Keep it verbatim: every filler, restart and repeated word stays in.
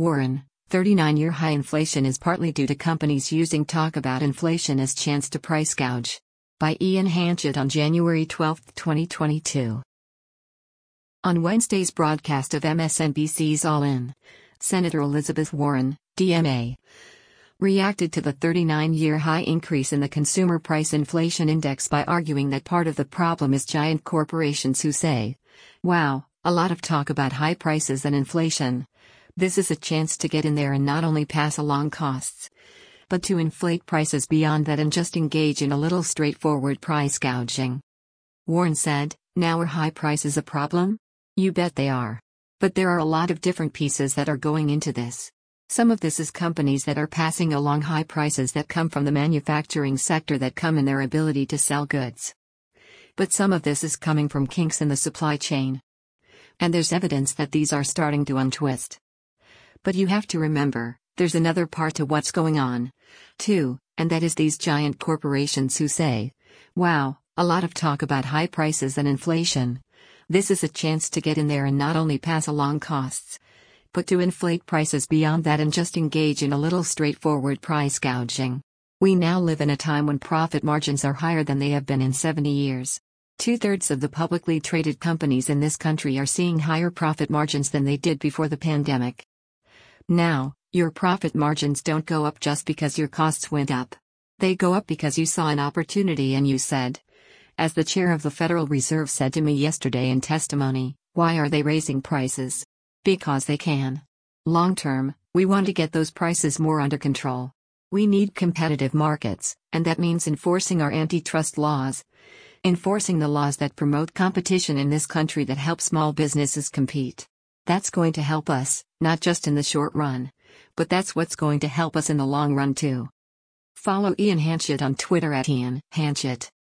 Warren, thirty-nine-year high inflation is partly due to companies using talk about inflation as chance to price gouge. By Ian Hanchett on January twelfth, twenty twenty-two. On Wednesday's broadcast of M S N B C's All In, Senator Elizabeth Warren, D M A, reacted to the thirty-nine-year high increase in the Consumer Price Inflation Index by arguing that part of the problem is giant corporations who say, "Wow, a lot of talk about high prices and inflation. This is a chance to get in there and not only pass along costs, but to inflate prices beyond that and just engage in a little straightforward price gouging." Warren said, "Now are high prices a problem? You bet they are. But there are a lot of different pieces that are going into this. Some of this is companies that are passing along high prices that come from the manufacturing sector that come in their ability to sell goods. But some of this is coming from kinks in the supply chain. And there's evidence that these are starting to untwist. But you have to remember, there's another part to what's going on, too, and that is these giant corporations who say, 'Wow, a lot of talk about high prices and inflation. This is a chance to get in there and not only pass along costs, but to inflate prices beyond that and just engage in a little straightforward price gouging.' We now live in a time when profit margins are higher than they have been in seventy years. Two-thirds of the publicly traded companies in this country are seeing higher profit margins than they did before the pandemic. Now, your profit margins don't go up just because your costs went up. They go up because you saw an opportunity and you said, as the chair of the Federal Reserve said to me yesterday in testimony, 'Why are they raising prices? Because they can. Long term, we want to get those prices more under control. We need competitive markets, and that means enforcing our antitrust laws. Enforcing the laws that promote competition in this country that help small businesses compete. That's going to help us, not just in the short run, but that's what's going to help us in the long run too.'" Follow Ian Hanchett on Twitter at Ian Hanchett.